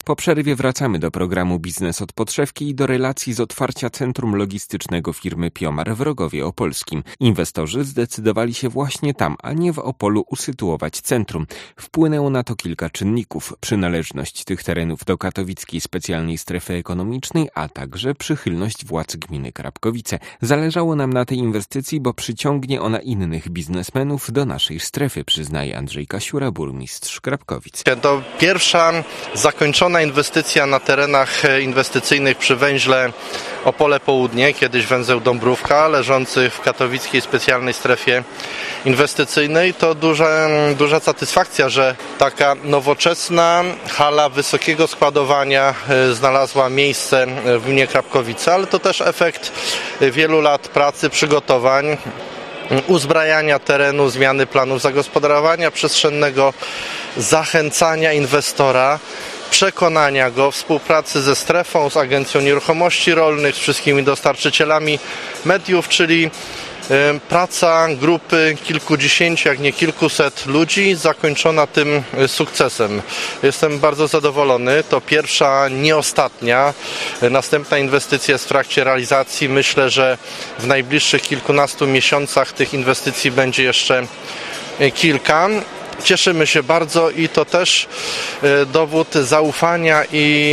Po przerwie wracamy do programu Biznes od podszewki i do relacji z otwarcia centrum logistycznego firmy Piomar w Rogowie Opolskim. Inwestorzy zdecydowali się właśnie tam, a nie w Opolu usytuować centrum. Wpłynęło na to kilka czynników. Przynależność tych terenów do katowickiej specjalnej strefy ekonomicznej, a także przychylność władz gminy Krapkowice. Zależało nam na tej inwestycji, bo przyciągnie ona innych biznesmenów do naszej strefy, przyznaje Andrzej Kasiura, burmistrz Krapkowic. To pierwsza zakończona inwestycja na terenach inwestycyjnych przy węźle Opole Południe, kiedyś węzeł Dąbrówka, leżący w katowickiej specjalnej strefie inwestycyjnej. To duża satysfakcja, że taka nowoczesna hala wysokiego składowania znalazła miejsce w gminie Krapkowice, ale to też efekt wielu lat pracy, przygotowań, uzbrajania terenu, zmiany planów zagospodarowania przestrzennego, zachęcania inwestora, przekonania go, współpracy ze strefą, z Agencją Nieruchomości Rolnych, z wszystkimi dostarczycielami mediów, czyli praca grupy kilkudziesięciu, jak nie kilkuset ludzi zakończona tym sukcesem. Jestem bardzo zadowolony. To pierwsza, nie ostatnia. Następna inwestycja jest w trakcie realizacji. Myślę, że w najbliższych kilkunastu miesiącach tych inwestycji będzie jeszcze kilka. Cieszymy się bardzo i to też dowód zaufania i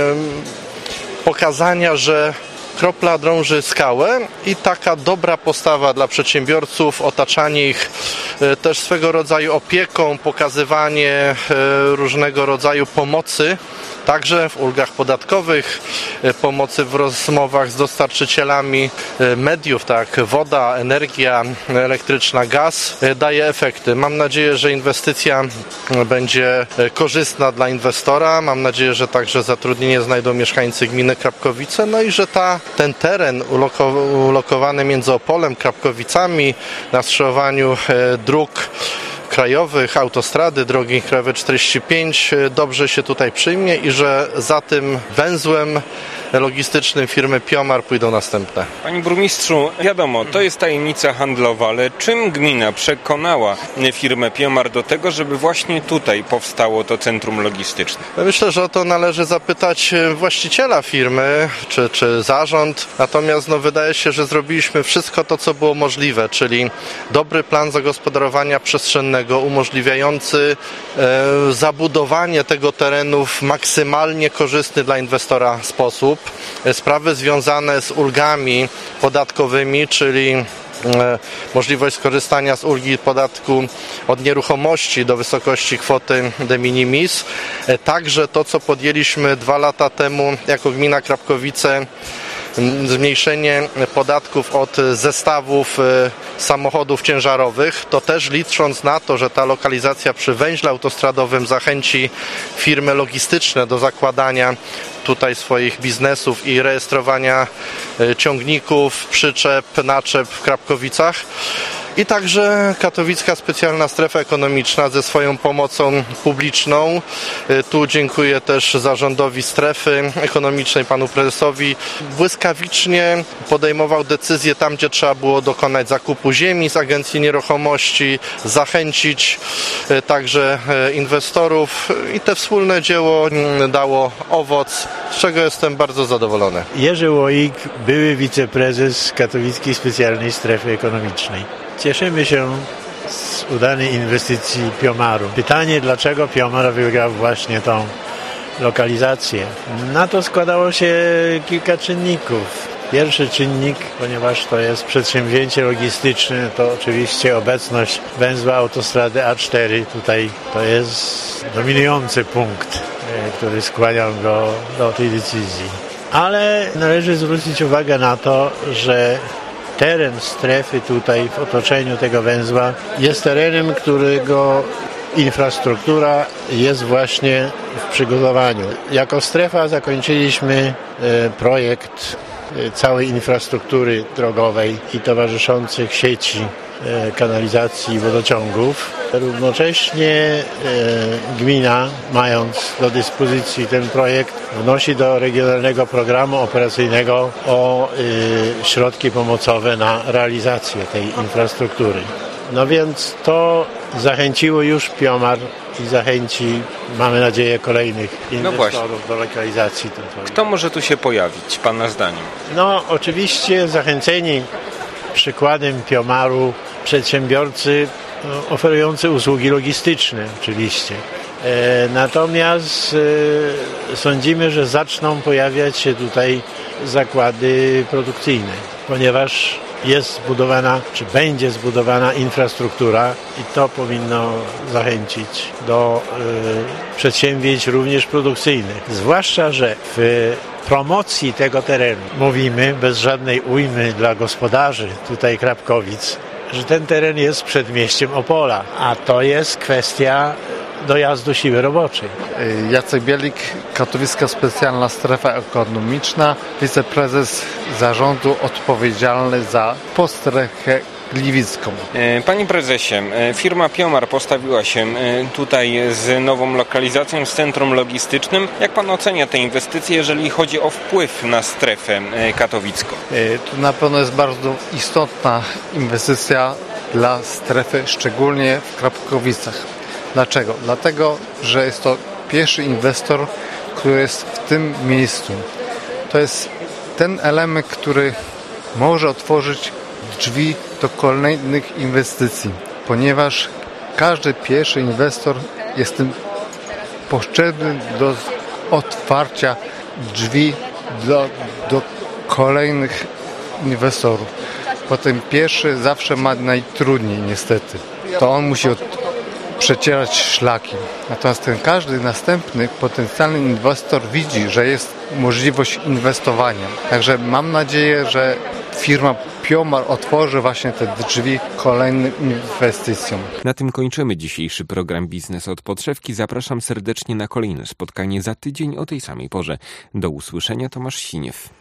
pokazania, że kropla drąży skałę i taka dobra postawa dla przedsiębiorców, otaczanie ich też swego rodzaju opieką, pokazywanie różnego rodzaju pomocy, także w ulgach podatkowych, pomocy w rozmowach z dostarczycielami mediów, tak, woda, energia elektryczna, gaz, daje efekty. Mam nadzieję, że inwestycja będzie korzystna dla inwestora. Mam nadzieję, że także zatrudnienie znajdą mieszkańcy gminy Krapkowice, no i że ten teren ulokowany między Opolem, Krapkowicami na skrzyżowaniu dróg krajowych, autostrady, drogi krajowe 45 dobrze się tutaj przyjmie i że za tym węzłem logistycznym firmy Piomar pójdą następne. Panie burmistrzu, wiadomo, to jest tajemnica handlowa, ale czym gmina przekonała firmę Piomar do tego, żeby właśnie tutaj powstało to centrum logistyczne? Myślę, że o to należy zapytać właściciela firmy, czy zarząd. Natomiast wydaje się, że zrobiliśmy wszystko to, co było możliwe, czyli dobry plan zagospodarowania przestrzennego, umożliwiający zabudowanie tego terenu w maksymalnie korzystny dla inwestora sposób. Sprawy związane z ulgami podatkowymi, czyli możliwość skorzystania z ulgi podatku od nieruchomości do wysokości kwoty de minimis. Także to, co podjęliśmy 2 lata temu jako gmina Krapkowice, zmniejszenie podatków od zestawów samochodów ciężarowych, to też licząc na to, że ta lokalizacja przy węźle autostradowym zachęci firmy logistyczne do zakładania tutaj swoich biznesów i rejestrowania ciągników, przyczep, naczep w Krapkowicach. I także Katowicka Specjalna Strefa Ekonomiczna ze swoją pomocą publiczną. Tu dziękuję też zarządowi strefy ekonomicznej, panu prezesowi. Błyskawicznie podejmował decyzje tam, gdzie trzeba było dokonać zakupu ziemi z Agencji Nieruchomości, zachęcić także inwestorów i te wspólne dzieło dało owoc, z czego jestem bardzo zadowolony. Jerzy Łoik, były wiceprezes Katowickiej Specjalnej Strefy Ekonomicznej. Cieszymy się z udanej inwestycji Piomaru. Pytanie, dlaczego Piomar wybrał właśnie tą lokalizację? Na to składało się kilka czynników. Pierwszy czynnik, ponieważ to jest przedsięwzięcie logistyczne, to oczywiście obecność węzła autostrady A4. Tutaj to jest dominujący punkt, który skłaniał go do tej decyzji. Ale należy zwrócić uwagę na to, że teren strefy tutaj w otoczeniu tego węzła jest terenem, którego infrastruktura jest właśnie w przygotowaniu. Jako strefa zakończyliśmy projekt całej infrastruktury drogowej i towarzyszących sieci kanalizacji i wodociągów. Równocześnie gmina, mając do dyspozycji ten projekt, wnosi do Regionalnego Programu Operacyjnego o środki pomocowe na realizację tej infrastruktury. No więc to zachęciło już Piomar i zachęci, mamy nadzieję, kolejnych inwestorów do lokalizacji. Kto może tu się pojawić, Pana zdaniem? No, oczywiście zachęceni przykładem Piomaru przedsiębiorcy oferujący usługi logistyczne oczywiście. Natomiast sądzimy, że zaczną pojawiać się tutaj zakłady produkcyjne, ponieważ jest zbudowana, czy będzie zbudowana infrastruktura i to powinno zachęcić do przedsięwzięć również produkcyjnych. Zwłaszcza, że w promocji tego terenu mówimy bez żadnej ujmy dla gospodarzy tutaj Krapkowic, że ten teren jest przedmieściem Opola, a to jest kwestia dojazdu siły roboczej. Jacek Bielik, Katowicka Specjalna Strefa Ekonomiczna, wiceprezes zarządu odpowiedzialny za Postrefę Gliwicką. Panie prezesie, firma Piomar postawiła się tutaj z nową lokalizacją, z centrum logistycznym. Jak pan ocenia te inwestycje, jeżeli chodzi o wpływ na strefę katowicką? To na pewno jest bardzo istotna inwestycja dla strefy, szczególnie w Krapkowicach. Dlaczego? Dlatego, że jest to pierwszy inwestor, który jest w tym miejscu. To jest ten element, który może otworzyć drzwi do kolejnych inwestycji, ponieważ każdy pierwszy inwestor jest tym potrzebny do otwarcia drzwi do kolejnych inwestorów. Potem pierwszy zawsze ma najtrudniej niestety. To on musi przecierać szlaki. Natomiast ten każdy następny potencjalny inwestor widzi, że jest możliwość inwestowania. Także mam nadzieję, że firma Piomar otworzy właśnie te drzwi kolejnym inwestycjom. Na tym kończymy dzisiejszy program Biznes od Podszewki. Zapraszam serdecznie na kolejne spotkanie za tydzień o tej samej porze. Do usłyszenia, Tomasz Siniew.